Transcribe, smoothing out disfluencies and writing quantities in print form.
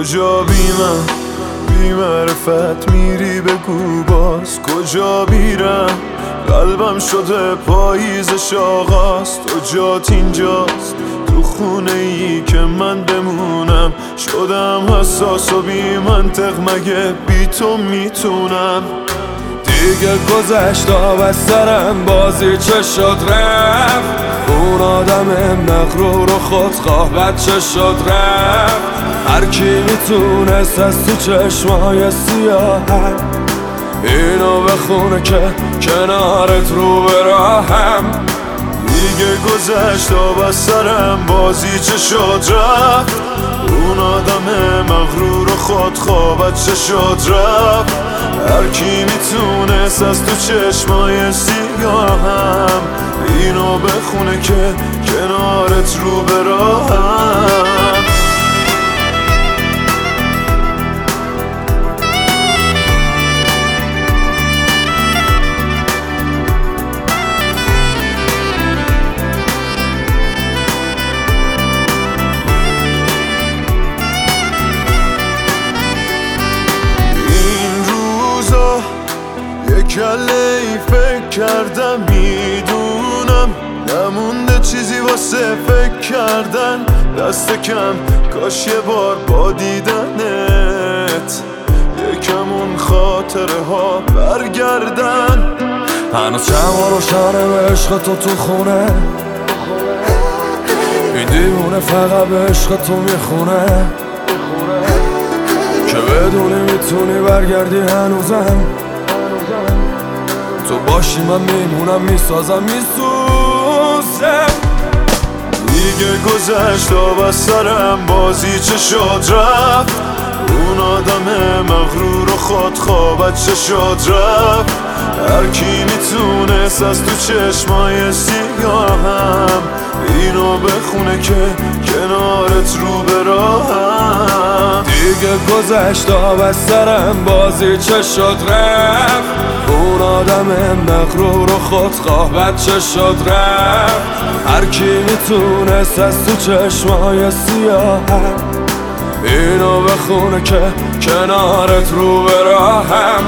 کجا بی من بی معرفت میری بگو باز کجا بیرم قلبم شده پاییزش آغاز تو جات اینجاست تو خونه ای که من بمونم شدم حساس و بی منطق مگه بی تو میتونم دیگه گذشت از سرم بازی چه شد رفت اون آدم مغرور و خودخواه بچه شد رفت هر کی میتونست از تو چشمای سیاهم اینو بخونه که کنارت رو به راهم دیگه گذشت از سرم بازی چه شد رفت اون آدم مغرور و خودخواه بچه شد رفت هر کی میتونست از تو چشمای سیاهم اینو بخونه که کنارت رو به راهم کله ای فکر کردم میدونم نمونده چیزی واسه فکر کردن دست کم کاش یه بار با دیدنت یکم اون خاطره ها برگردن هنوز شمع روشنه به عشق تو خونه این دیوونه فقط به عشق تو میخونه که بدونی میتونی برگردی هنوزم تو باشی من میمونم میسازم میسوزم دیگه گذشت از سرم بازی چه شد رفت اون آدم مغرور و خودخواه بچه شد رفت هر کی میتونست از تو چشمای سیاهم اینو بخونه که کنارت رو به راهم دیگه گذشت از سرم بازی چه شد رفت اون آدم مغرور و خودخواه بچه شد رفت هر کی میتونست از تو چشمای سیاهم اینو بخونه که کنارت رو به راهم